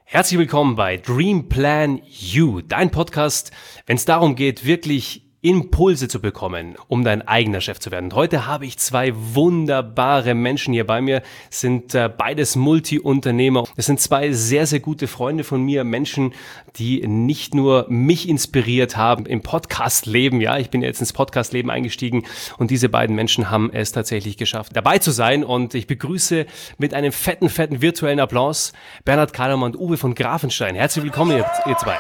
Herzlich willkommen bei Dream Plan You, dein Podcast, wenn es darum geht, wirklich Impulse zu bekommen, um dein eigener Chef zu werden. Und heute habe ich zwei wunderbare Menschen hier bei mir, sind beides Multi-Unternehmer. Das sind zwei sehr, sehr gute Freunde von mir, Menschen, die nicht nur mich inspiriert haben im Podcast-Leben, ja, ich bin jetzt ins Podcast-Leben eingestiegen und diese beiden Menschen haben es tatsächlich geschafft, dabei zu sein. Und ich begrüße mit einem fetten virtuellen Applaus Bernhard Kahlemann und Uwe von Grafenstein. Herzlich willkommen, ihr zwei.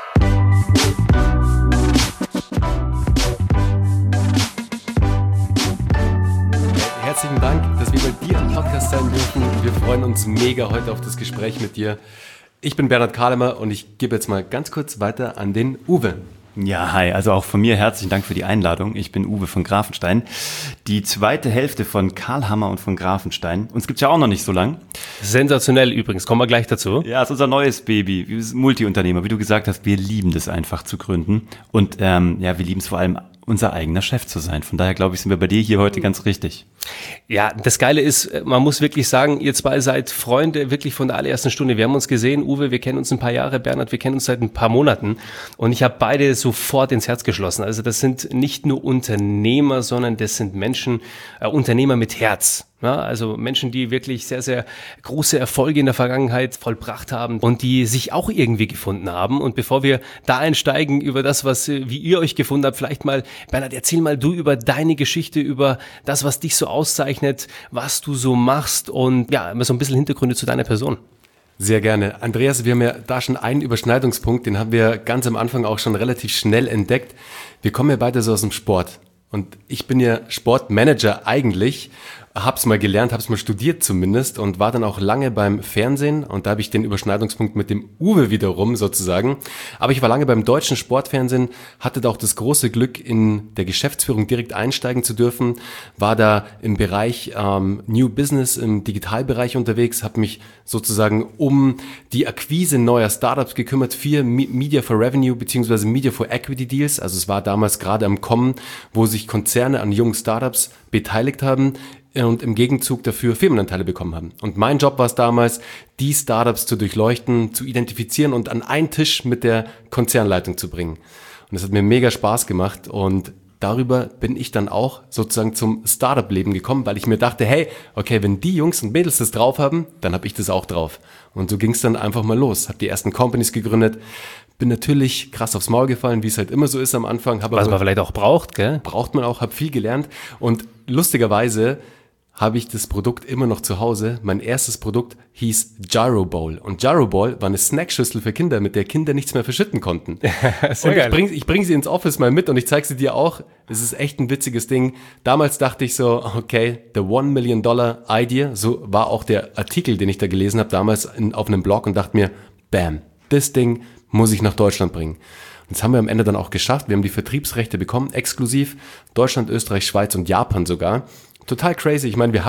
Herzlichen Dank, dass wir bei dir im Podcast sein dürfen. Wir freuen uns mega heute auf das Gespräch mit dir. Ich bin Bernhard Kahlemann und ich gebe jetzt mal ganz kurz weiter an den Uwe. Ja, hi, also auch von mir herzlichen Dank für die Einladung. Ich bin Uwe von Grafenstein, die zweite Hälfte von Karl Hammer und von Grafenstein. Uns gibt's ja auch noch nicht so lang. Sensationell übrigens, kommen wir gleich dazu. Ja, ist unser neues Baby, wir sind Multi-Unternehmer. Wie du gesagt hast, wir lieben das einfach zu gründen und wir lieben es vor allem, unser eigener Chef zu sein. Von daher glaube ich, sind wir bei dir hier heute ganz richtig. Ja, das Geile ist, man muss wirklich sagen, ihr zwei seid Freunde wirklich von der allerersten Stunde. Wir haben uns gesehen, Uwe, wir kennen uns ein paar Jahre, Bernhard, wir kennen uns seit ein paar Monaten und ich habe beide sofort ins Herz geschlossen. Also das sind nicht nur Unternehmer, sondern das sind Menschen, Unternehmer mit Herz. Ja, also Menschen, die wirklich sehr, sehr große Erfolge in der Vergangenheit vollbracht haben und die sich auch irgendwie gefunden haben. Und bevor wir da einsteigen über das, wie ihr euch gefunden habt, vielleicht mal, Bernhard, erzähl mal du über deine Geschichte, über das, was dich so auszeichnet, was du so machst und ja, immer so ein bisschen Hintergründe zu deiner Person. Sehr gerne. Andreas, wir haben ja da schon einen Überschneidungspunkt, den haben wir ganz am Anfang auch schon relativ schnell entdeckt. Wir kommen ja beide so aus dem Sport und ich bin ja Sportmanager eigentlich. Hab's mal gelernt, hab's mal studiert zumindest und war dann auch lange beim Fernsehen und da habe ich den Überschneidungspunkt mit dem Uwe wiederum sozusagen. Aber ich war lange beim deutschen Sportfernsehen, hatte da auch das große Glück, in der Geschäftsführung direkt einsteigen zu dürfen, war da im Bereich New Business, im Digitalbereich unterwegs, habe mich sozusagen um die Akquise neuer Startups gekümmert, für Media for Revenue bzw. Media for Equity Deals. Also es war damals gerade am Kommen, wo sich Konzerne an jungen Startups beteiligt haben und im Gegenzug dafür Firmenanteile bekommen haben. Und mein Job war es damals, die Startups zu durchleuchten, zu identifizieren und an einen Tisch mit der Konzernleitung zu bringen. Und das hat mir mega Spaß gemacht und darüber bin ich dann auch sozusagen zum Startup-Leben gekommen, weil ich mir dachte, hey, okay, wenn die Jungs und Mädels das drauf haben, dann habe ich das auch drauf. Und so ging es dann einfach mal los. Habe die ersten Companies gegründet, bin natürlich krass aufs Maul gefallen, wie es halt immer so ist am Anfang. Was man vielleicht auch braucht, gell? Braucht man auch, habe viel gelernt und lustigerweise habe ich das Produkt immer noch zu Hause. Mein erstes Produkt hieß Gyro Bowl. Und Gyro Bowl war eine Snackschüssel für Kinder, mit der Kinder nichts mehr verschütten konnten. Sehr geil. Ich bring sie ins Office mal mit und ich zeige sie dir auch. Es ist echt ein witziges Ding. Damals dachte ich so, okay, the $1 Million Idea. So war auch der Artikel, den ich da gelesen habe, damals auf einem Blog und dachte mir, bam, das Ding muss ich nach Deutschland bringen. Und das haben wir am Ende dann auch geschafft. Wir haben die Vertriebsrechte bekommen, exklusiv. Deutschland, Österreich, Schweiz und Japan sogar. Total crazy. Ich meine, wir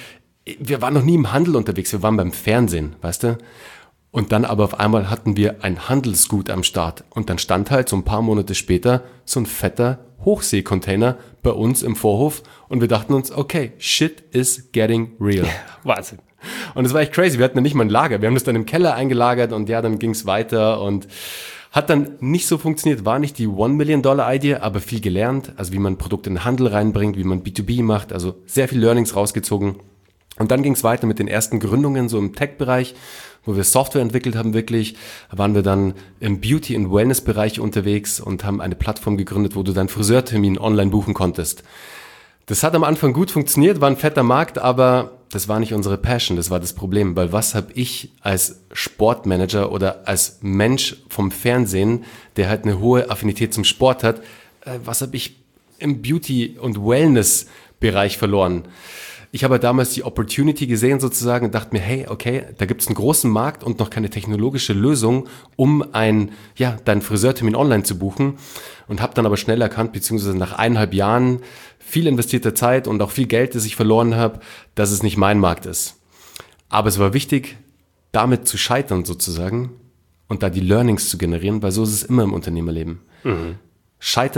waren noch nie im Handel unterwegs, wir waren beim Fernsehen, weißt du? Und dann aber auf einmal hatten wir ein Handelsgut am Start. Und dann stand halt so ein paar Monate später so ein fetter Hochseekontainer bei uns im Vorhof und wir dachten uns, okay, shit is getting real. Wahnsinn. Und es war echt crazy. Wir hatten ja nicht mal ein Lager. Wir haben das dann im Keller eingelagert und ja, dann ging's weiter und hat dann nicht so funktioniert, war nicht die $1 Million Idea, aber viel gelernt, also wie man Produkte in den Handel reinbringt, wie man B2B macht, also sehr viel Learnings rausgezogen. Und dann ging es weiter mit den ersten Gründungen so im Tech-Bereich, wo wir Software entwickelt haben wirklich. Da waren wir dann im Beauty- und Wellness-Bereich unterwegs und haben eine Plattform gegründet, wo du deinen Friseurtermin online buchen konntest. Das hat am Anfang gut funktioniert, war ein fetter Markt, aber das war nicht unsere Passion, das war das Problem. Weil was habe ich als Sportmanager oder als Mensch vom Fernsehen, der halt eine hohe Affinität zum Sport hat, was habe ich im Beauty- und Wellness-Bereich verloren? Ich habe damals die Opportunity gesehen sozusagen und dachte mir, hey, okay, da gibt es einen großen Markt und noch keine technologische Lösung, um deinen Friseurtermin online zu buchen. Und habe dann aber schnell erkannt, beziehungsweise nach 1,5 Jahren viel investierter Zeit und auch viel Geld, das ich verloren habe, dass es nicht mein Markt ist. Aber es war wichtig, damit zu scheitern sozusagen und da die Learnings zu generieren, weil so ist es immer im Unternehmerleben. Mhm. Scheitern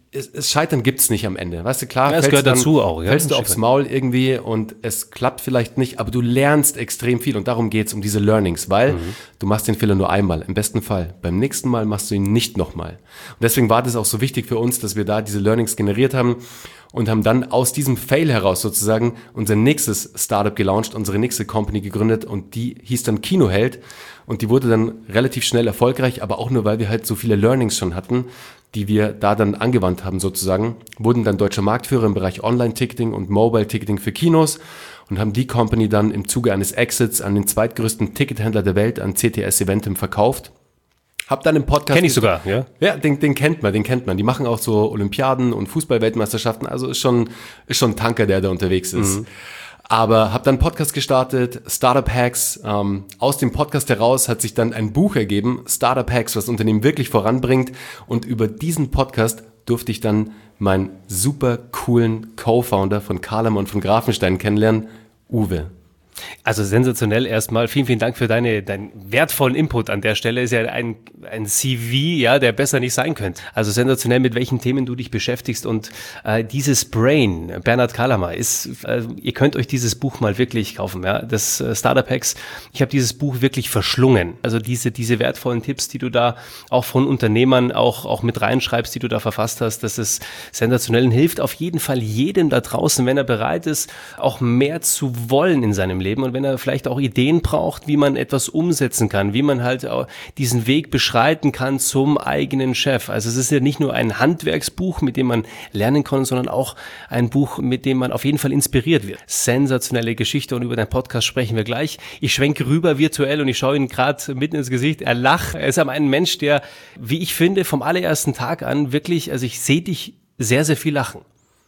Scheitern gibt's nicht am Ende. Weißt du, klar, Ja, es gehört dazu auch. Ja? Fällst du aufs Maul irgendwie und es klappt vielleicht nicht, aber du lernst extrem viel und darum geht's, um diese Learnings, weil du machst den Fehler nur einmal, im besten Fall. Beim nächsten Mal machst du ihn nicht nochmal. Und deswegen war das auch so wichtig für uns, dass wir da diese Learnings generiert haben und haben dann aus diesem Fail heraus sozusagen unser nächstes Startup gelauncht, unsere nächste Company gegründet und die hieß dann Kinoheld und die wurde dann relativ schnell erfolgreich, aber auch nur, weil wir halt so viele Learnings schon hatten, die wir da dann angewandt haben sozusagen, wurden dann deutscher Marktführer im Bereich Online-Ticketing und Mobile-Ticketing für Kinos und haben die Company dann im Zuge eines Exits an den zweitgrößten Tickethändler der Welt, an CTS Eventim, verkauft. Hab dann im Podcast... Kenn ich sogar, ja. Ja, den kennt man. Die machen auch so Olympiaden und Fußball-Weltmeisterschaften, also ist schon ein Tanker, der da unterwegs ist. Aber habe dann einen Podcast gestartet, Startup Hacks. Aus dem Podcast heraus hat sich dann ein Buch ergeben, Startup Hacks, was Unternehmen wirklich voranbringt. Und über diesen Podcast durfte ich dann meinen super coolen Co-Founder von Carlem und von Grafenstein kennenlernen, Uwe. Also sensationell erstmal. Vielen, vielen Dank für deinen wertvollen Input an der Stelle. Ist ja ein CV, ja, der besser nicht sein könnte. Also sensationell, mit welchen Themen du dich beschäftigst. Und dieses Brain, Bernhard Kalamer, ihr könnt euch dieses Buch mal wirklich kaufen. Ja, das Startup Hacks. Ich habe dieses Buch wirklich verschlungen. Also diese wertvollen Tipps, die du da auch von Unternehmern auch mit reinschreibst, die du da verfasst hast, das ist sensationell und hilft auf jeden Fall jedem da draußen, wenn er bereit ist, auch mehr zu wollen in seinem Leben und wenn er vielleicht auch Ideen braucht, wie man etwas umsetzen kann, wie man halt auch diesen Weg beschreiten kann zum eigenen Chef. Also es ist ja nicht nur ein Handwerksbuch, mit dem man lernen kann, sondern auch ein Buch, mit dem man auf jeden Fall inspiriert wird. Sensationelle Geschichte und über den Podcast sprechen wir gleich. Ich schwenke rüber virtuell und ich schaue ihn gerade mitten ins Gesicht. Er lacht. Er ist aber ein Mensch, der, wie ich finde, vom allerersten Tag an wirklich, also ich sehe dich sehr, sehr viel lachen.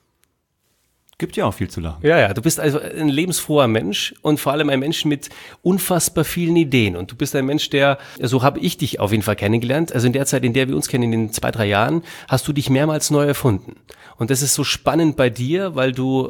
Gibt ja auch viel zu lachen. Ja, du bist also ein lebensfroher Mensch und vor allem ein Mensch mit unfassbar vielen Ideen. Und du bist ein Mensch, der, so habe ich dich auf jeden Fall kennengelernt, also in der Zeit, in der wir uns kennen, in den 2-3 Jahren, hast du dich mehrmals neu erfunden. Und das ist so spannend bei dir, weil du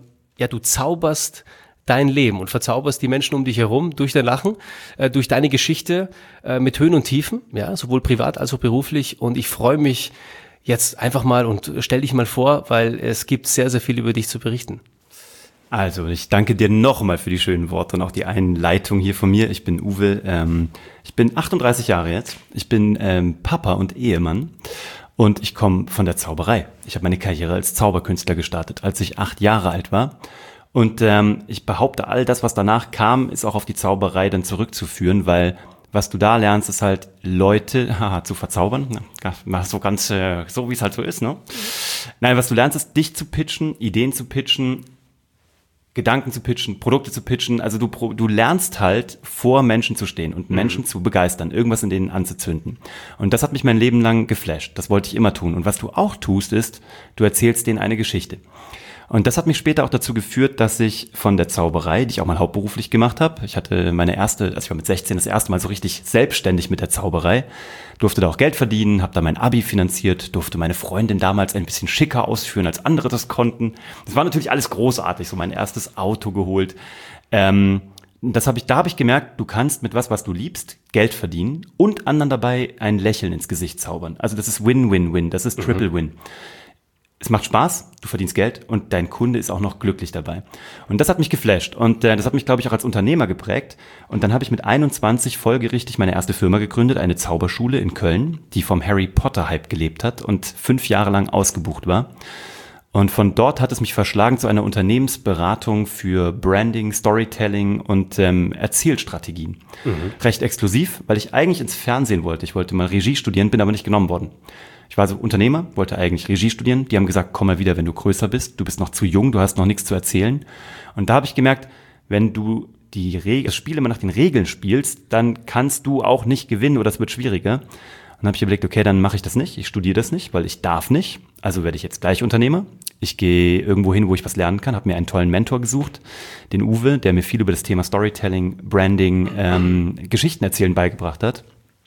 zauberst dein Leben und verzauberst die Menschen um dich herum durch dein Lachen, durch deine Geschichte mit Höhen und Tiefen, ja, sowohl privat als auch beruflich. Und ich freue mich jetzt einfach mal und stell dich mal vor, weil es gibt sehr, sehr viel über dich zu berichten. Also, ich danke dir nochmal für die schönen Worte und auch die Einleitung hier von mir. Ich bin Uwe, ich bin 38 Jahre jetzt. Ich bin Papa und Ehemann und ich komme von der Zauberei. Ich habe meine Karriere als Zauberkünstler gestartet, als ich 8 Jahre alt war. Und ich behaupte, all das, was danach kam, ist auch auf die Zauberei dann zurückzuführen, weil was du da lernst, ist halt Leute zu verzaubern. So ganz, so wie es halt so ist, ne? Nein, was du lernst, ist dich zu pitchen, Ideen zu pitchen, Gedanken zu pitchen, Produkte zu pitchen. Also du lernst halt, vor Menschen zu stehen und Menschen zu begeistern, irgendwas in denen anzuzünden. Und das hat mich mein Leben lang geflasht. Das wollte ich immer tun. Und was du auch tust, ist, du erzählst denen eine Geschichte. Und das hat mich später auch dazu geführt, dass ich von der Zauberei, die ich auch mal hauptberuflich gemacht habe, ich hatte ich war mit 16 das erste Mal so richtig selbstständig mit der Zauberei, durfte da auch Geld verdienen, habe da mein Abi finanziert, durfte meine Freundin damals ein bisschen schicker ausführen, als andere das konnten. Das war natürlich alles großartig, so mein erstes Auto geholt. Da habe ich gemerkt, du kannst mit was du liebst, Geld verdienen und anderen dabei ein Lächeln ins Gesicht zaubern. Also das ist Win-Win-Win, das ist Triple Win. Es macht Spaß, du verdienst Geld und dein Kunde ist auch noch glücklich dabei. Und das hat mich geflasht und das hat mich, glaube ich, auch als Unternehmer geprägt. Und dann habe ich mit 21 folgerichtig meine erste Firma gegründet, eine Zauberschule in Köln, die vom Harry Potter-Hype gelebt hat und 5 Jahre lang ausgebucht war. Und von dort hat es mich verschlagen zu einer Unternehmensberatung für Branding, Storytelling und Erzählstrategien. Recht exklusiv, weil ich eigentlich ins Fernsehen wollte. Ich wollte mal Regie studieren, bin aber nicht genommen worden. Ich war so Unternehmer, wollte eigentlich Regie studieren. Die haben gesagt, komm mal wieder, wenn du größer bist. Du bist noch zu jung, du hast noch nichts zu erzählen. Und da habe ich gemerkt, wenn du das Spiel immer nach den Regeln spielst, dann kannst du auch nicht gewinnen oder es wird schwieriger. Und dann habe ich überlegt, okay, dann mache ich das nicht. Ich studiere das nicht, weil ich darf nicht. Also werde ich jetzt gleich Unternehmer. Ich gehe irgendwo hin, wo ich was lernen kann. Habe mir einen tollen Mentor gesucht, den Uwe, der mir viel über das Thema Storytelling, Branding, Geschichten erzählen beigebracht hat.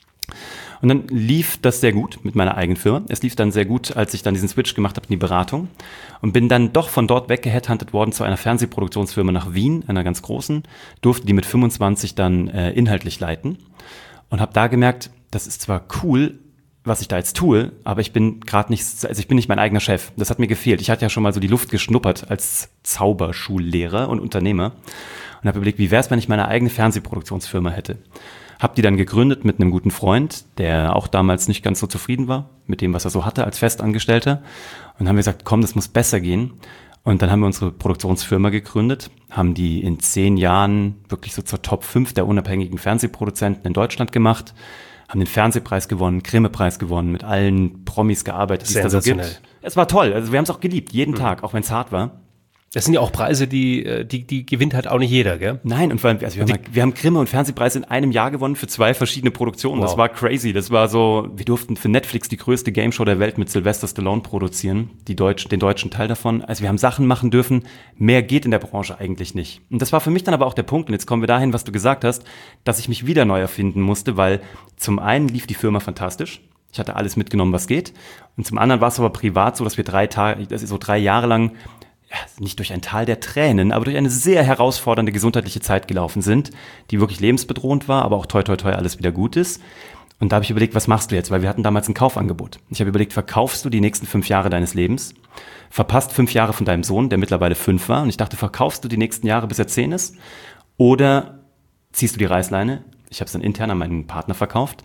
Und dann lief das sehr gut mit meiner eigenen Firma. Es lief dann sehr gut, als ich dann diesen Switch gemacht habe in die Beratung und bin dann doch von dort weggeheadhuntet worden zu einer Fernsehproduktionsfirma nach Wien, einer ganz großen, durfte die mit 25 dann inhaltlich leiten und habe da gemerkt, das ist zwar cool, was ich da jetzt tue, aber ich bin nicht mein eigener Chef. Das hat mir gefehlt. Ich hatte ja schon mal so die Luft geschnuppert als Zauberschullehrer und Unternehmer und habe überlegt, wie wäre es, wenn ich meine eigene Fernsehproduktionsfirma hätte. Habe die dann gegründet mit einem guten Freund, der auch damals nicht ganz so zufrieden war mit dem, was er so hatte als Festangestellter. Und haben wir gesagt, komm, das muss besser gehen. Und dann haben wir unsere Produktionsfirma gegründet, haben die in 10 Jahren wirklich so zur Top 5 der unabhängigen Fernsehproduzenten in Deutschland gemacht, haben den Fernsehpreis gewonnen, Grimme-Preis gewonnen, mit allen Promis gearbeitet, die es da so gibt. Es war toll, also wir haben es auch geliebt, jeden Tag, auch wenn es hart war. Das sind ja auch Preise, die gewinnt halt auch nicht jeder, gell? Nein, und vor allem, also wir haben Grimme und Fernsehpreis in einem Jahr gewonnen für 2 verschiedene Produktionen. Wow. Das war crazy. Das war so, wir durften für Netflix die größte Gameshow der Welt mit Sylvester Stallone produzieren, den deutschen Teil davon. Also wir haben Sachen machen dürfen, mehr geht in der Branche eigentlich nicht. Und das war für mich dann aber auch der Punkt, und jetzt kommen wir dahin, was du gesagt hast, dass ich mich wieder neu erfinden musste, weil zum einen lief die Firma fantastisch. Ich hatte alles mitgenommen, was geht. Und zum anderen war es aber privat so, dass wir 3 Jahre lang nicht durch ein Tal der Tränen, aber durch eine sehr herausfordernde gesundheitliche Zeit gelaufen sind, die wirklich lebensbedrohend war, aber auch toi toi toi alles wieder gut ist. Und da habe ich überlegt, was machst du jetzt? Weil wir hatten damals ein Kaufangebot. Ich habe überlegt, verkaufst du die nächsten 5 Jahre deines Lebens, verpasst 5 Jahre von deinem Sohn, der mittlerweile 5 war, und ich dachte, verkaufst du die nächsten Jahre, bis er 10 ist, oder ziehst du die Reißleine? Ich habe es dann intern an meinen Partner verkauft,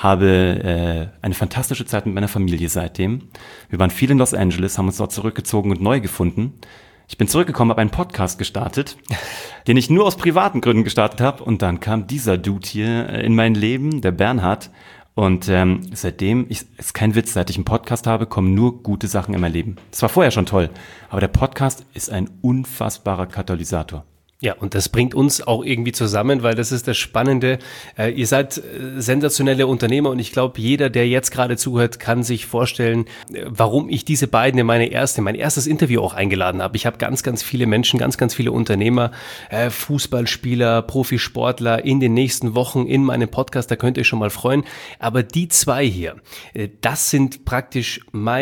habe eine fantastische Zeit mit meiner Familie seitdem. Wir waren viel in Los Angeles, haben uns dort zurückgezogen und neu gefunden. Ich bin zurückgekommen, habe einen Podcast gestartet, den ich nur aus privaten Gründen gestartet habe. Und dann kam dieser Dude hier in mein Leben, der Bernhard. Und seitdem, ist kein Witz, seit ich einen Podcast habe, kommen nur gute Sachen in mein Leben. Das war vorher schon toll, aber der Podcast ist ein unfassbarer Katalysator. Ja, und das bringt uns auch irgendwie zusammen, weil das ist das Spannende. Ihr seid sensationelle Unternehmer und ich glaube, jeder, der jetzt gerade zuhört, kann sich vorstellen, warum ich diese beiden in mein erstes Interview auch eingeladen habe. Ich habe ganz, ganz viele Menschen, ganz, ganz viele Unternehmer, Fußballspieler, Profisportler in den nächsten Wochen in meinem Podcast, da könnt ihr euch schon mal freuen. Aber die 2 hier, das sind praktisch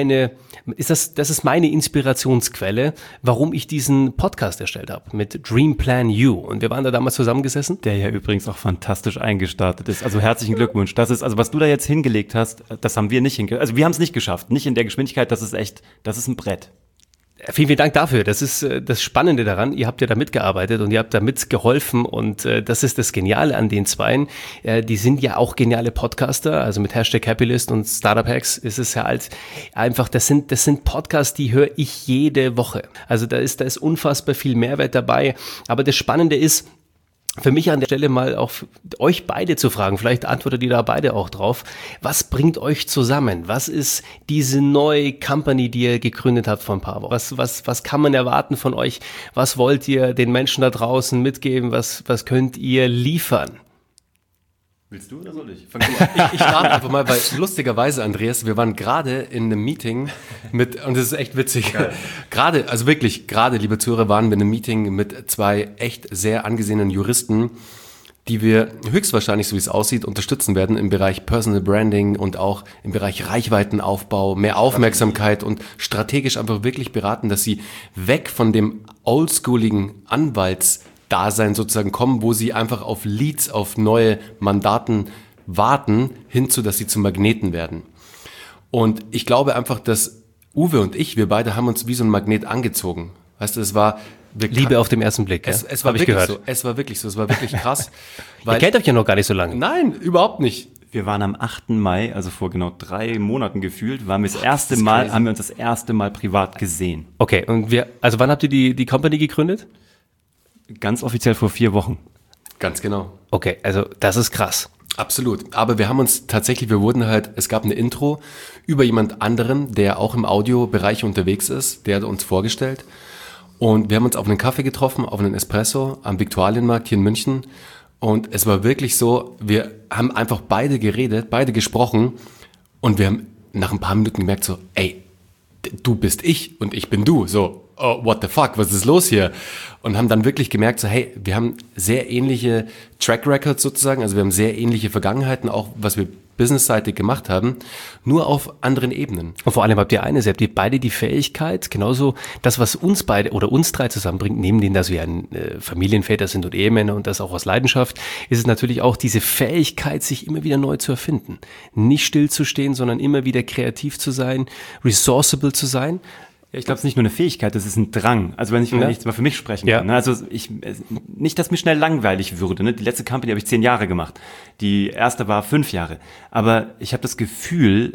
das ist meine Inspirationsquelle, warum ich diesen Podcast erstellt habe mit Dream Plan You. Und wir waren da damals zusammengesessen. Der ja übrigens auch fantastisch eingestartet ist. Also herzlichen Glückwunsch. Das ist, also was du da jetzt hingelegt hast, das haben wir nicht hingekriegt. Also wir haben es nicht geschafft. Nicht in der Geschwindigkeit, das ist ein Brett. Vielen, vielen Dank dafür. Das ist das Spannende daran. Ihr habt ja da mitgearbeitet und ihr habt da mitgeholfen und das ist das Geniale an den Zweien. Die sind ja auch geniale Podcaster, also mit #Happylist und Startup Hacks ist es ja halt einfach, das sind Podcasts, die höre ich jede Woche. Also da ist unfassbar viel Mehrwert dabei. Aber das Spannende ist, für mich an der Stelle mal auch euch beide zu fragen, vielleicht antwortet ihr da beide auch drauf, was bringt euch zusammen? Was ist diese neue Company, die ihr gegründet habt vor ein paar Wochen? Was kann man erwarten von euch? Was wollt ihr den Menschen da draußen mitgeben? Was könnt ihr liefern? Willst du oder soll ich? Ich starte einfach mal, weil lustigerweise, Andreas, wir waren gerade in einem Meeting und das ist echt witzig. Gerade, liebe Zuhörer, waren wir in einem Meeting mit 2 echt sehr angesehenen Juristen, die wir höchstwahrscheinlich, so wie es aussieht, unterstützen werden im Bereich Personal Branding und auch im Bereich Reichweitenaufbau, mehr Aufmerksamkeit und strategisch einfach wirklich beraten, dass sie weg von dem oldschooligen Anwaltsdasein sozusagen kommen, wo sie einfach auf Leads, auf neue Mandaten warten, hinzu, dass sie zu Magneten werden. Und ich glaube einfach, dass Uwe und wir beide haben uns wie so ein Magnet angezogen. Weißt du, es war Liebe auf den ersten Blick. Es war wirklich so. Es war wirklich so. Es war wirklich krass. Ihr kennt euch ja noch gar nicht so lange. Nein, überhaupt nicht. Wir waren am 8. Mai, also vor genau 3 Monaten gefühlt, haben wir uns das erste Mal privat gesehen. Okay, und wann habt ihr die Company gegründet? Ganz offiziell vor 4 Wochen. Ganz genau. Okay, also das ist krass. Absolut. Aber wir haben uns tatsächlich, es gab eine Intro über jemand anderen, der auch im Audiobereich unterwegs ist, der hat uns vorgestellt. Und wir haben uns auf einen Kaffee getroffen, auf einen Espresso am Viktualienmarkt hier in München. Und es war wirklich so, wir haben einfach beide geredet, beide gesprochen. Und wir haben nach ein paar Minuten gemerkt so, ey, du bist ich und ich bin du. So, oh, what the fuck, was ist los hier? Und haben dann wirklich gemerkt so, hey, wir haben sehr ähnliche Track Records sozusagen. Also wir haben sehr ähnliche Vergangenheiten, auch was wir businessseitig gemacht haben, nur auf anderen Ebenen. Und vor allem habt ihr beide die Fähigkeit, genauso das, was uns beide oder uns drei zusammenbringt, neben dem, dass wir Familienväter sind und Ehemänner und das auch aus Leidenschaft, ist es natürlich auch diese Fähigkeit, sich immer wieder neu zu erfinden. Nicht stillzustehen, sondern immer wieder kreativ zu sein, resourceable zu sein. Ja, ich glaube, es ist nicht nur eine Fähigkeit, das ist ein Drang. Also wenn ich jetzt mal für mich sprechen kann. Ne? Also nicht, dass mir schnell langweilig würde. Ne? Die letzte Company habe ich 10 Jahre gemacht. Die erste war 5 Jahre. Aber ich habe das Gefühl,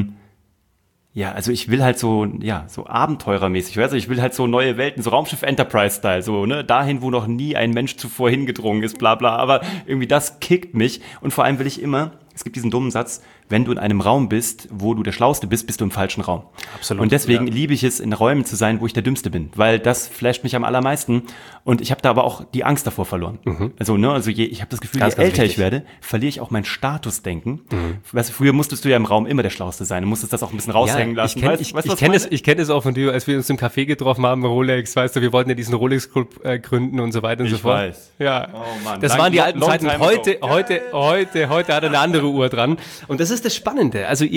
also ich will halt so abenteurermäßig. Also ich will halt so neue Welten, so Raumschiff Enterprise-Style, so dahin, wo noch nie ein Mensch zuvor hingedrungen ist, bla bla. Aber irgendwie das kickt mich. Und vor allem will ich immer, es gibt diesen dummen Satz, wenn du in einem Raum bist, wo du der Schlauste bist, bist du im falschen Raum. Absolut. Und deswegen liebe ich es, in Räumen zu sein, wo ich der Dümmste bin, weil das flasht mich am allermeisten. Und ich habe da aber auch die Angst davor verloren. Ich habe das Gefühl, je älter ich werde, verliere ich auch mein Statusdenken. Weißt du, früher musstest du ja im Raum immer der Schlauste sein. Du musstest das auch ein bisschen raushängen lassen. Ich kenne es auch von dir, als wir uns im Café getroffen haben, Rolex, weißt du, wir wollten ja diesen Rolex-Club gründen und so weiter und so fort. Ich weiß. Ja. Oh Mann. Das waren die alten Zeiten. Heute hat er eine andere Uhr dran. Und das ist das Spannende. Also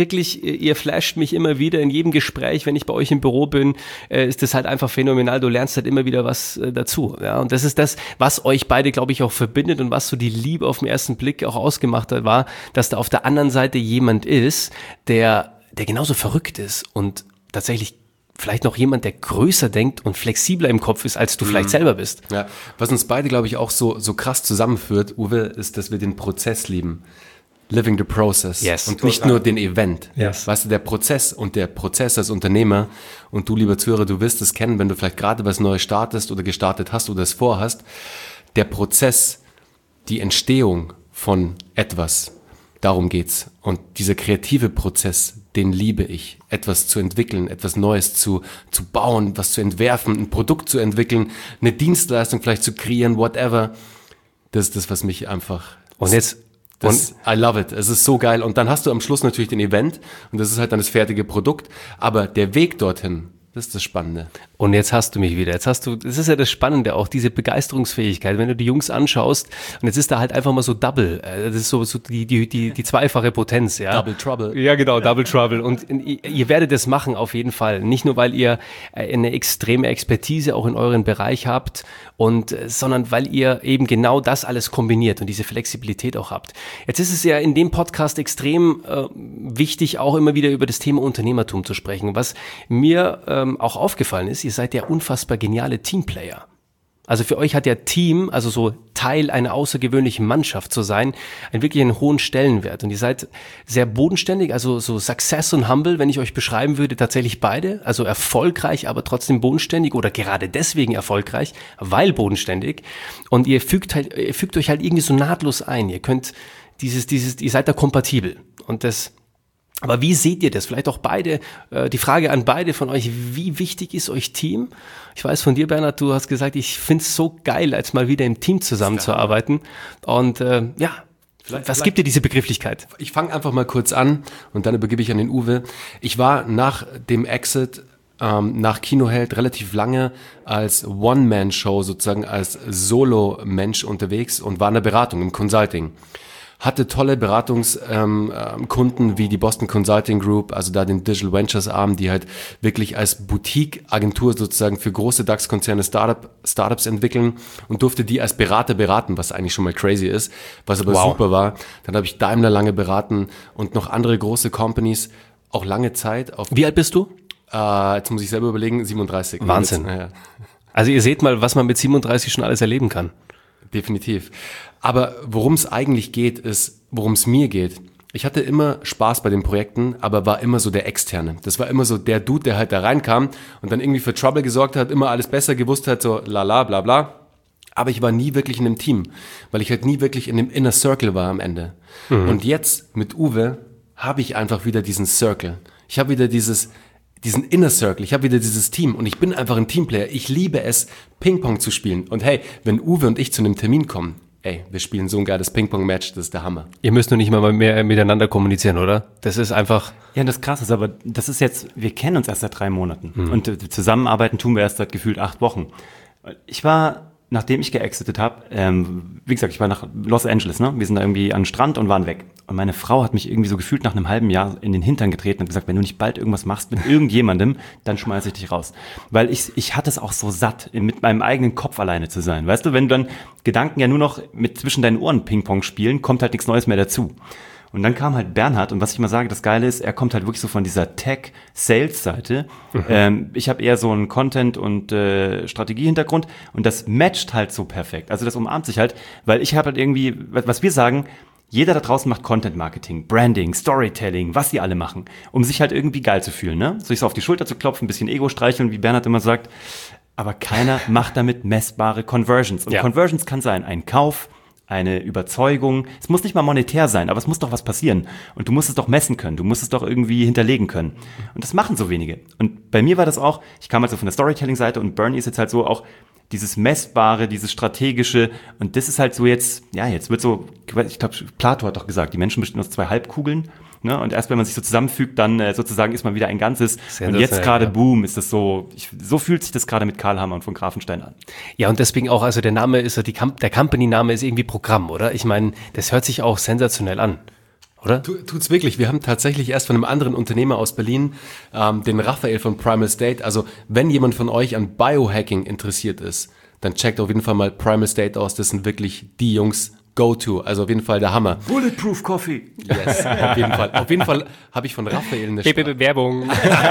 ihr flasht mich immer wieder in jedem Gespräch, wenn ich bei euch im Büro bin, ist das halt einfach phänomenal. Du lernst halt immer wieder was dazu. Ja? Und das ist das, was euch beide, glaube ich, auch verbindet und was so die Liebe auf den ersten Blick auch ausgemacht hat, war, dass da auf der anderen Seite jemand ist, der genauso verrückt ist und tatsächlich vielleicht noch jemand, der größer denkt und flexibler im Kopf ist, als du vielleicht selber bist. Ja, was uns beide, glaube ich, auch so krass zusammenführt, Uwe, ist, dass wir den Prozess lieben. Living the process. Yes. Und nicht nur den Event. Yes. Weißt du, der Prozess als Unternehmer und du, lieber Zuhörer, du wirst es kennen, wenn du vielleicht gerade was Neues startest oder gestartet hast oder es vorhast. Der Prozess, die Entstehung von etwas, darum geht's. Und dieser kreative Prozess, den liebe ich. Etwas zu entwickeln, etwas Neues zu bauen, was zu entwerfen, ein Produkt zu entwickeln, eine Dienstleistung vielleicht zu kreieren, whatever. Das ist das, was mich einfach... Und jetzt... I love it. Es ist so geil. Und dann hast du am Schluss natürlich den Event und das ist halt dann das fertige Produkt. Aber der Weg dorthin, das ist das Spannende. Und jetzt hast du mich wieder. Das ist ja das Spannende, auch diese Begeisterungsfähigkeit. Wenn du die Jungs anschaust, und jetzt ist da halt einfach mal so Double. Das ist so die zweifache Potenz, ja. Double Trouble. Ja, genau, Double Trouble. Und ihr werdet das machen, auf jeden Fall. Nicht nur, weil ihr eine extreme Expertise auch in euren Bereich habt, sondern weil ihr eben genau das alles kombiniert und diese Flexibilität auch habt. Jetzt ist es ja in dem Podcast extrem wichtig, auch immer wieder über das Thema Unternehmertum zu sprechen. Was mir auch aufgefallen ist, ihr seid ja unfassbar geniale Teamplayer. Also für euch hat ja Team, also so Teil einer außergewöhnlichen Mannschaft zu sein, wirklich einen hohen Stellenwert. Und ihr seid sehr bodenständig, also so Success und Humble, wenn ich euch beschreiben würde, tatsächlich beide. Also erfolgreich, aber trotzdem bodenständig oder gerade deswegen erfolgreich, weil bodenständig. Und ihr fügt euch halt irgendwie so nahtlos ein. Ihr könnt ihr seid da kompatibel. Aber wie seht ihr das? Vielleicht auch beide, die Frage an beide von euch, wie wichtig ist euch Team? Ich weiß von dir, Bernhard, du hast gesagt, ich find's so geil, als mal wieder im Team zusammenzuarbeiten. Und was gibt dir diese Begrifflichkeit? Ich fange einfach mal kurz an und dann übergebe ich an den Uwe. Ich war nach dem Exit nach Kinoheld relativ lange als One-Man-Show, sozusagen als Solo-Mensch unterwegs und war in der Beratung, im Consulting. Hatte tolle Beratungskunden wie die Boston Consulting Group, also da den Digital Ventures Arm, die halt wirklich als Boutique-Agentur sozusagen für große DAX-Konzerne Startups entwickeln und durfte die als Berater beraten, was eigentlich schon mal crazy ist, was aber super war. Dann habe ich Daimler lange beraten und noch andere große Companies, auch lange Zeit. Wie alt bist du? Jetzt muss ich selber überlegen, 37. Wahnsinn. Ja. Also ihr seht mal, was man mit 37 schon alles erleben kann. Definitiv. Aber worum es eigentlich geht, ist, worum es mir geht. Ich hatte immer Spaß bei den Projekten, aber war immer so der Externe. Das war immer so der Dude, der halt da reinkam und dann irgendwie für Trouble gesorgt hat, immer alles besser gewusst hat, so lala, bla bla. Aber ich war nie wirklich in einem Team, weil ich halt nie wirklich in dem Inner Circle war am Ende. Mhm. Und jetzt mit Uwe habe ich einfach wieder diesen Circle. Ich habe wieder diesen Inner Circle, ich habe wieder dieses Team und ich bin einfach ein Teamplayer. Ich liebe es, Ping-Pong zu spielen. Und hey, wenn Uwe und ich zu einem Termin kommen, wir spielen so ein geiles Ping-Pong-Match, das ist der Hammer. Ihr müsst nur nicht mal mehr miteinander kommunizieren, oder? Das ist einfach... Ja, das Krasse ist aber, das ist jetzt, wir kennen uns erst seit 3 Monaten und zusammenarbeiten tun wir erst seit gefühlt 8 Wochen. Ich war, nachdem ich geexitet habe, wie gesagt, ich war nach Los Angeles, ne? Wir sind da irgendwie an den Strand und waren weg. Und meine Frau hat mich irgendwie so gefühlt nach einem halben Jahr in den Hintern getreten und gesagt, wenn du nicht bald irgendwas machst mit irgendjemandem, dann schmeiße ich dich raus. Weil ich hatte es auch so satt, mit meinem eigenen Kopf alleine zu sein. Weißt du, wenn du dann Gedanken ja nur noch mit zwischen deinen Ohren Ping-Pong spielen, kommt halt nichts Neues mehr dazu. Und dann kam halt Bernhard und was ich immer sage, das Geile ist, er kommt halt wirklich so von dieser Tech-Sales-Seite. Ich habe eher so einen Content- und Strategie-Hintergrund und das matcht halt so perfekt. Also das umarmt sich halt, weil ich habe halt irgendwie, was wir sagen, jeder da draußen macht Content-Marketing, Branding, Storytelling, was die alle machen, um sich halt irgendwie geil zu fühlen, ne? Sich so auf die Schulter zu klopfen, ein bisschen Ego streicheln, wie Bernhard immer sagt. Aber keiner macht damit messbare Conversions. Und Conversions kann sein ein Kauf, eine Überzeugung. Es muss nicht mal monetär sein, aber es muss doch was passieren. Und du musst es doch messen können. Du musst es doch irgendwie hinterlegen können. Und das machen so wenige. Und bei mir war das auch, ich kam also von der Storytelling-Seite und Bernie ist jetzt halt so auch dieses Messbare, dieses Strategische. Und das ist halt so jetzt wird so, ich glaube, Plato hat doch gesagt, die Menschen bestehen aus 2 Halbkugeln. Ne? Und erst wenn man sich so zusammenfügt, dann sozusagen ist man wieder ein Ganzes. Und jetzt gerade, boom, ist das so, so fühlt sich das gerade mit Karl Hammer und von Grafenstein an. Ja, und deswegen auch, also der Name ist, der Company-Name ist irgendwie Programm, oder? Ich meine, das hört sich auch sensationell an, oder? Tut's wirklich. Wir haben tatsächlich erst von einem anderen Unternehmer aus Berlin, den Raphael von Primal State. Also wenn jemand von euch an Biohacking interessiert ist, dann checkt auf jeden Fall mal Primal State aus. Das sind wirklich die Jungs, Go-To, also auf jeden Fall der Hammer. Bulletproof Coffee. Yes, auf jeden Fall. Auf jeden Fall habe ich von Raphael Werbung.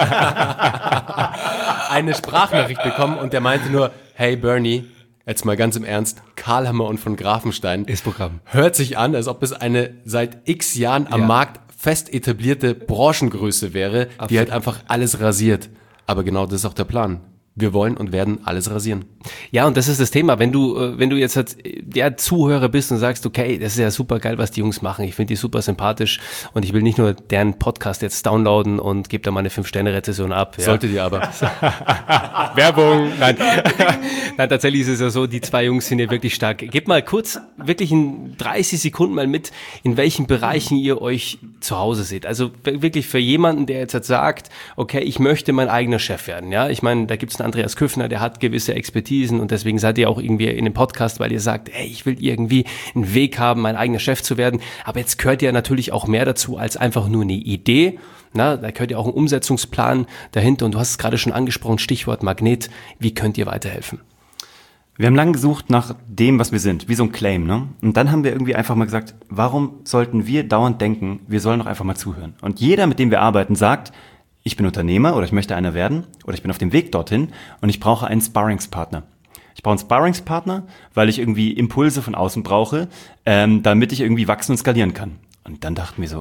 eine Sprachnachricht bekommen und der meinte nur, hey Bernie, jetzt mal ganz im Ernst, Karl Hammer und von Grafenstein ist Programm. Hört sich an, als ob es eine seit x Jahren am Markt fest etablierte Branchengröße wäre, absolut, die halt einfach alles rasiert. Aber genau das ist auch der Plan. Wir wollen und werden alles rasieren. Ja, und das ist das Thema. Wenn du jetzt halt der Zuhörer bist und sagst, okay, das ist ja super geil, was die Jungs machen. Ich finde die super sympathisch und ich will nicht nur deren Podcast jetzt downloaden und gebe da mal eine 5-Sterne-Rezession ab. Ja. Solltet ihr aber. Werbung. Nein, tatsächlich ist es ja so, die 2 Jungs sind ja wirklich stark. Gebt mal kurz, wirklich in 30 Sekunden mal mit, in welchen Bereichen ihr euch zu Hause seht. Also wirklich für jemanden, der jetzt halt sagt, okay, ich möchte mein eigener Chef werden. Ja, ich meine, da gibt's einen Andreas Küffner, der hat gewisse Expertisen und deswegen seid ihr auch irgendwie in dem Podcast, weil ihr sagt, hey, ich will irgendwie einen Weg haben, mein eigener Chef zu werden. Aber jetzt gehört ja natürlich auch mehr dazu als einfach nur eine Idee. Na, da gehört ja auch ein Umsetzungsplan dahinter und du hast es gerade schon angesprochen, Stichwort Magnet. Wie könnt ihr weiterhelfen? Wir haben lange gesucht nach dem, was wir sind, wie so ein Claim, ne? Und dann haben wir irgendwie einfach mal gesagt, warum sollten wir dauernd denken, wir sollen doch einfach mal zuhören? Und jeder, mit dem wir arbeiten, sagt, ich bin Unternehmer oder ich möchte einer werden oder ich bin auf dem Weg dorthin und ich brauche einen Sparringspartner. Ich brauche einen Sparringspartner, weil ich irgendwie Impulse von außen brauche, damit ich irgendwie wachsen und skalieren kann. Und dann dachten wir so,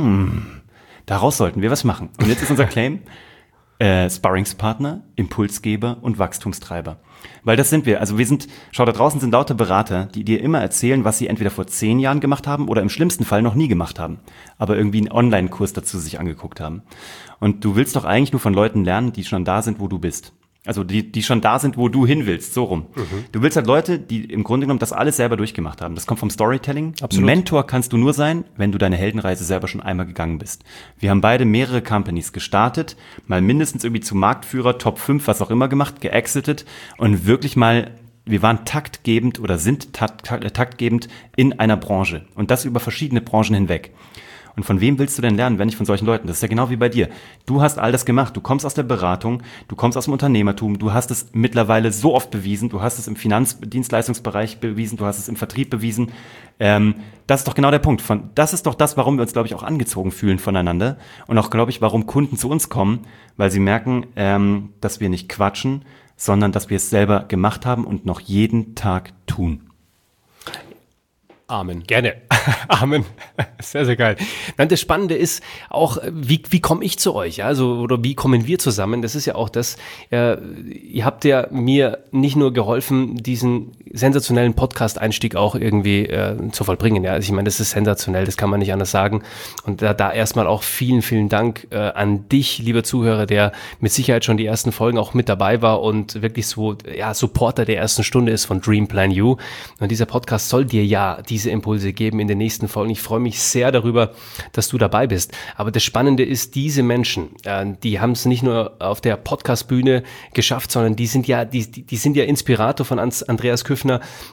daraus sollten wir was machen. Und jetzt ist unser Claim, Sparringspartner, Impulsgeber und Wachstumstreiber. Weil das sind wir. Also schau, da draußen sind lauter Berater, die dir immer erzählen, was sie entweder vor 10 Jahren gemacht haben oder im schlimmsten Fall noch nie gemacht haben. Aber irgendwie einen Online-Kurs dazu sich angeguckt haben. Und du willst doch eigentlich nur von Leuten lernen, die schon da sind, wo du bist. Also die schon da sind, wo du hin willst, so rum. Du willst halt Leute, die im Grunde genommen das alles selber durchgemacht haben. Das kommt vom Storytelling. Absolut. Mentor kannst du nur sein, wenn du deine Heldenreise selber schon einmal gegangen bist. Wir haben beide mehrere Companies gestartet, mal mindestens irgendwie zu Marktführer, Top 5, was auch immer gemacht, geexitet und wirklich mal, wir waren taktgebend oder sind taktgebend in einer Branche und das über verschiedene Branchen hinweg. Und von wem willst du denn lernen, wenn nicht von solchen Leuten? Das ist ja genau wie bei dir. Du hast all das gemacht. Du kommst aus der Beratung, du kommst aus dem Unternehmertum, du hast es mittlerweile so oft bewiesen, du hast es im Finanzdienstleistungsbereich bewiesen, du hast es im Vertrieb bewiesen. Das ist doch genau der Punkt. Das ist doch das, warum wir uns, glaube ich, auch angezogen fühlen voneinander. Und auch, glaube ich, warum Kunden zu uns kommen, weil sie merken, dass wir nicht quatschen, sondern dass wir es selber gemacht haben und noch jeden Tag tun. Amen. Gerne. Amen. Sehr, sehr geil. Dann das Spannende ist auch, wie komme ich zu euch? Also, oder wie kommen wir zusammen? Das ist ja auch das, ihr habt ja mir nicht nur geholfen, diesen sensationellen Podcast-Einstieg auch irgendwie zu vollbringen. Ja, also ich meine, das ist sensationell, das kann man nicht anders sagen. Und da erstmal auch vielen, vielen Dank an dich, lieber Zuhörer, der mit Sicherheit schon die ersten Folgen auch mit dabei war und wirklich so, ja, Supporter der ersten Stunde ist von Dream Plan You. Und dieser Podcast soll dir ja diese Impulse geben in den nächsten Folgen. Ich freue mich sehr darüber, dass du dabei bist. Aber das Spannende ist, diese Menschen, die haben es nicht nur auf der Podcast-Bühne geschafft, sondern die sind ja Inspirator von Andreas Küffner.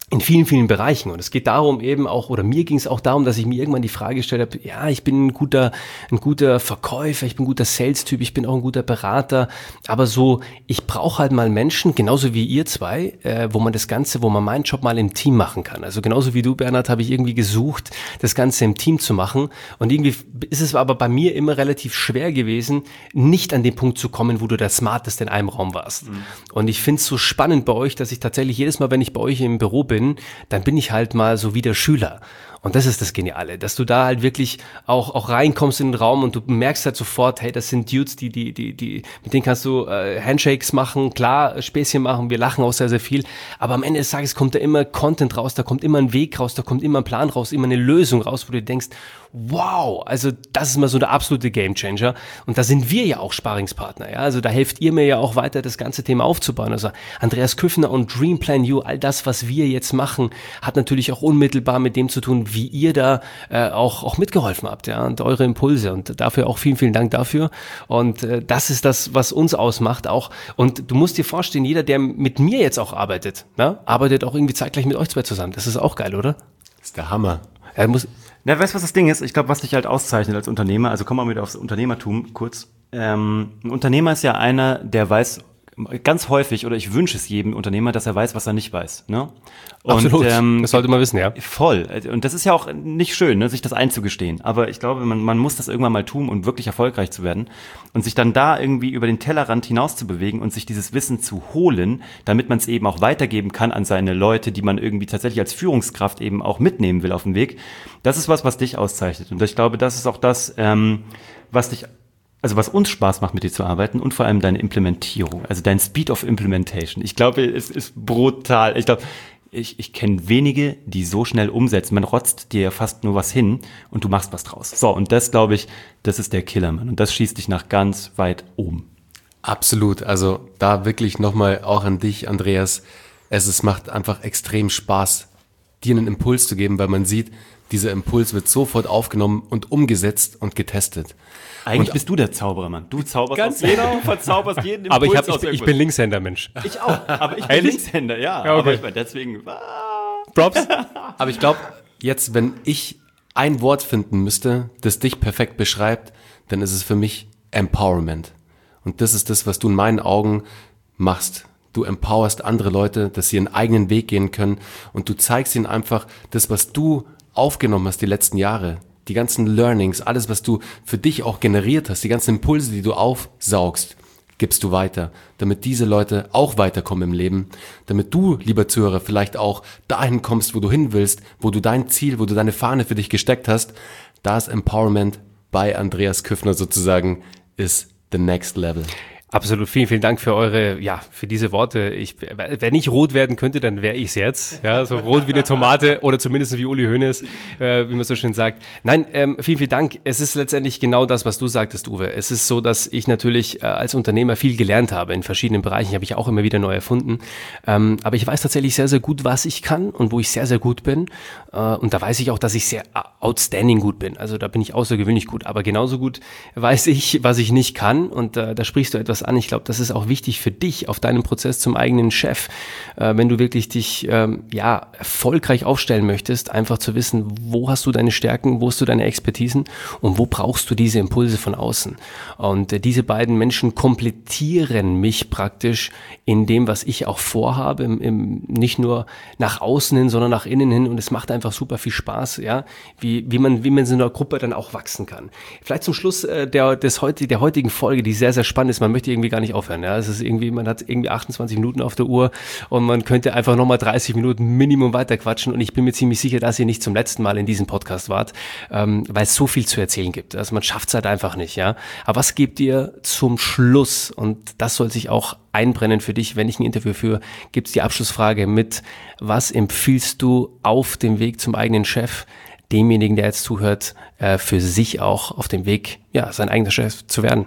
in vielen, vielen Bereichen. Und es geht darum eben auch, oder mir ging es auch darum, dass ich mir irgendwann die Frage gestellt habe, ja, ich bin ein guter Verkäufer, ich bin ein guter Sales-Typ, ich bin auch ein guter Berater, aber so, ich brauche halt mal Menschen, genauso wie ihr zwei, wo man meinen Job mal im Team machen kann. Also genauso wie du, Bernhard, habe ich irgendwie gesucht, das Ganze im Team zu machen. Und irgendwie ist es aber bei mir immer relativ schwer gewesen, nicht an den Punkt zu kommen, wo du der Smarteste in einem Raum warst. Und ich finde es so spannend bei euch, dass ich tatsächlich jedes Mal, wenn ich bei euch im Büro bin, dann bin ich halt mal so wie der Schüler. Und das ist das Geniale, dass du da halt wirklich auch reinkommst in den Raum und du merkst halt sofort, hey, das sind Dudes, mit denen kannst du Handshakes machen, klar, Späßchen machen, wir lachen auch sehr, sehr viel, aber am Ende des Tages kommt da immer Content raus, da kommt immer ein Weg raus, da kommt immer ein Plan raus, immer eine Lösung raus, wo du denkst, wow, also das ist mal so der absolute Gamechanger. Und da sind wir ja auch Sparringspartner, ja, also da helft ihr mir ja auch weiter, das ganze Thema aufzubauen. Also Andreas Küffner und Dream Plan You, all das, was wir jetzt machen, hat natürlich auch unmittelbar mit dem zu tun, wie ihr da auch mitgeholfen habt, ja, und eure Impulse, und dafür auch vielen, vielen Dank dafür. Und das ist das, was uns ausmacht auch. Und du musst dir vorstellen, jeder, der mit mir jetzt auch arbeitet, ne, arbeitet auch irgendwie zeitgleich mit euch zwei zusammen. Das ist auch geil, oder? Das ist der Hammer. Na, weißt du, was das Ding ist? Ich glaube, was dich halt auszeichnet als Unternehmer, also kommen wir wieder aufs Unternehmertum kurz. Ein Unternehmer ist ja einer, der weiß ganz häufig, oder ich wünsche es jedem Unternehmer, dass er weiß, was er nicht weiß. Ne? Und, absolut, das sollte man wissen, ja. Voll. Und das ist ja auch nicht schön, ne, sich das einzugestehen. Aber ich glaube, man muss das irgendwann mal tun, um wirklich erfolgreich zu werden. Und sich dann da irgendwie über den Tellerrand hinaus zu bewegen und sich dieses Wissen zu holen, damit man es eben auch weitergeben kann an seine Leute, die man irgendwie tatsächlich als Führungskraft eben auch mitnehmen will auf den Weg. Das ist was dich auszeichnet. Und ich glaube, das ist auch das, was uns Spaß macht, mit dir zu arbeiten, und vor allem deine Implementierung, also dein Speed of Implementation. Ich glaube, es ist brutal. Ich glaube, ich kenne wenige, die so schnell umsetzen. Man rotzt dir ja fast nur was hin und du machst was draus. So, und das, glaube ich, das ist der Killer, Mann. Und das schießt dich nach ganz weit oben. Absolut. Also da wirklich nochmal auch an dich, Andreas. Es macht einfach extrem Spaß, dir einen Impuls zu geben, weil man sieht, dieser Impuls wird sofort aufgenommen und umgesetzt und getestet. Eigentlich bist du der Zauberer, Mann. Du zauberst ganz genau. Du verzauberst jeden Impuls. Aber ich bin Linkshänder, Mensch. Ich auch. Aber ich bin Linkshänder, ja. Ja, okay. Aber ich meine, deswegen. Props. Aber ich glaube, jetzt, wenn ich ein Wort finden müsste, das dich perfekt beschreibt, dann ist es für mich Empowerment. Und das ist das, was du in meinen Augen machst. Du empowerst andere Leute, dass sie ihren eigenen Weg gehen können, und du zeigst ihnen einfach das, was du aufgenommen hast die letzten Jahre. Die ganzen Learnings, alles, was du für dich auch generiert hast, die ganzen Impulse, die du aufsaugst, gibst du weiter, damit diese Leute auch weiterkommen im Leben, damit du, lieber Zuhörer, vielleicht auch dahin kommst, wo du hin willst, wo du dein Ziel, wo du deine Fahne für dich gesteckt hast. Das Empowerment bei Andreas Küffner sozusagen ist the next level. Absolut, vielen, vielen Dank für für diese Worte. Wenn ich rot werden könnte, dann wäre ich es jetzt. Ja, so rot wie eine Tomate oder zumindest wie Uli Hoeneß, wie man so schön sagt. Nein, vielen, vielen Dank. Es ist letztendlich genau das, was du sagtest, Uwe. Es ist so, dass ich natürlich als Unternehmer viel gelernt habe in verschiedenen Bereichen. Habe ich auch immer wieder neu erfunden. Aber ich weiß tatsächlich sehr, sehr gut, was ich kann und wo ich sehr, sehr gut bin. Und da weiß ich auch, dass ich sehr outstanding gut bin. Also da bin ich außergewöhnlich gut. Aber genauso gut weiß ich, was ich nicht kann. Und da sprichst du etwas an. Ich glaube, das ist auch wichtig für dich auf deinem Prozess zum eigenen Chef, wenn du wirklich dich erfolgreich aufstellen möchtest, einfach zu wissen, wo hast du deine Stärken, wo hast du deine Expertisen und wo brauchst du diese Impulse von außen. Und diese beiden Menschen komplettieren mich praktisch in dem, was ich auch vorhabe, nicht nur nach außen hin, sondern nach innen hin, und es macht einfach super viel Spaß, ja, wie man in so einer Gruppe dann auch wachsen kann. Vielleicht zum Schluss der heutigen Folge, die sehr, sehr spannend ist. Man möchte irgendwie gar nicht aufhören. Ja, es ist irgendwie, man hat irgendwie 28 Minuten auf der Uhr und man könnte einfach nochmal 30 Minuten Minimum weiterquatschen, und ich bin mir ziemlich sicher, dass ihr nicht zum letzten Mal in diesem Podcast wart, weil es so viel zu erzählen gibt. Also man schafft es halt einfach nicht, ja. Aber was gebt ihr zum Schluss? Und das soll sich auch einbrennen für dich, wenn ich ein Interview führe, gibt es die Abschlussfrage mit: Was empfiehlst du auf dem Weg zum eigenen Chef, demjenigen, der jetzt zuhört, für sich auch auf dem Weg, sein eigener Chef zu werden?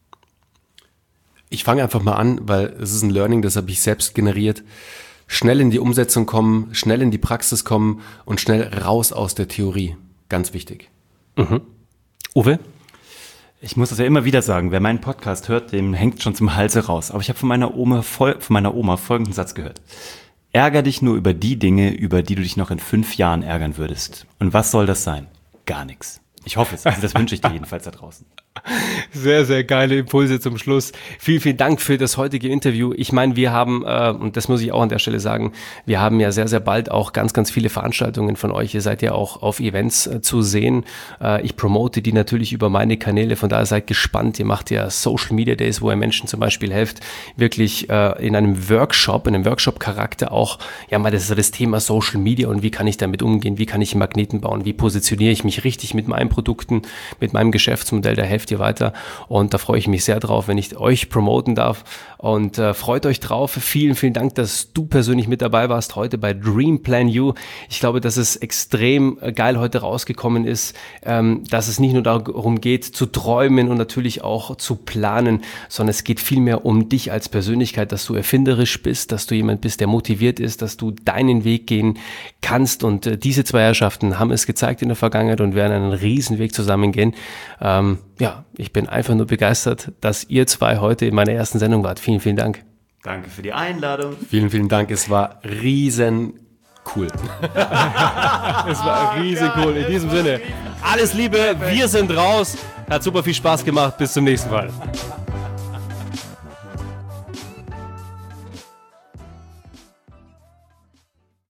Ich fange einfach mal an, weil es ist ein Learning, das habe ich selbst generiert. Schnell in die Umsetzung kommen, schnell in die Praxis kommen und schnell raus aus der Theorie. Ganz wichtig. Mhm. Uwe? Ich muss das ja immer wieder sagen, wer meinen Podcast hört, dem hängt schon zum Halse raus. Aber ich habe von meiner Oma folgenden Satz gehört. Ärger dich nur über die Dinge, über die du dich noch in 5 Jahren ärgern würdest. Und was soll das sein? Gar nichts. Ich hoffe es. Also das wünsche ich dir jedenfalls da draußen. Sehr, sehr geile Impulse zum Schluss. Vielen, vielen Dank für das heutige Interview. Ich meine, wir haben, und das muss ich auch an der Stelle sagen, wir haben ja sehr, sehr bald auch ganz, ganz viele Veranstaltungen von euch. Ihr seid ja auch auf Events zu sehen. Ich promote die natürlich über meine Kanäle, von daher seid gespannt. Ihr macht ja Social Media Days, wo ihr Menschen zum Beispiel helft, wirklich in einem Workshop-Charakter auch, ja mal das Thema Social Media und wie kann ich damit umgehen, wie kann ich Magneten bauen, wie positioniere ich mich richtig mit meinen Produkten, mit meinem Geschäftsmodell, da helft ihr weiter und da freue ich mich sehr drauf, wenn ich euch promoten darf und freut euch drauf. Vielen, vielen Dank, dass du persönlich mit dabei warst heute bei Dream Plan You. Ich glaube, dass es extrem geil heute rausgekommen ist, dass es nicht nur darum geht, zu träumen und natürlich auch zu planen, sondern es geht vielmehr um dich als Persönlichkeit, dass du erfinderisch bist, dass du jemand bist, der motiviert ist, dass du deinen Weg gehen kannst und diese zwei Herrschaften haben es gezeigt in der Vergangenheit und werden einen riesen Weg zusammen gehen. Ja, ich bin einfach nur begeistert, dass ihr zwei heute in meiner ersten Sendung wart. Vielen, vielen Dank. Danke für die Einladung. Vielen, vielen Dank. Es war riesen cool. Es war riesen cool. In diesem Sinne, alles Liebe, wir sind raus. Hat super viel Spaß gemacht. Bis zum nächsten Mal.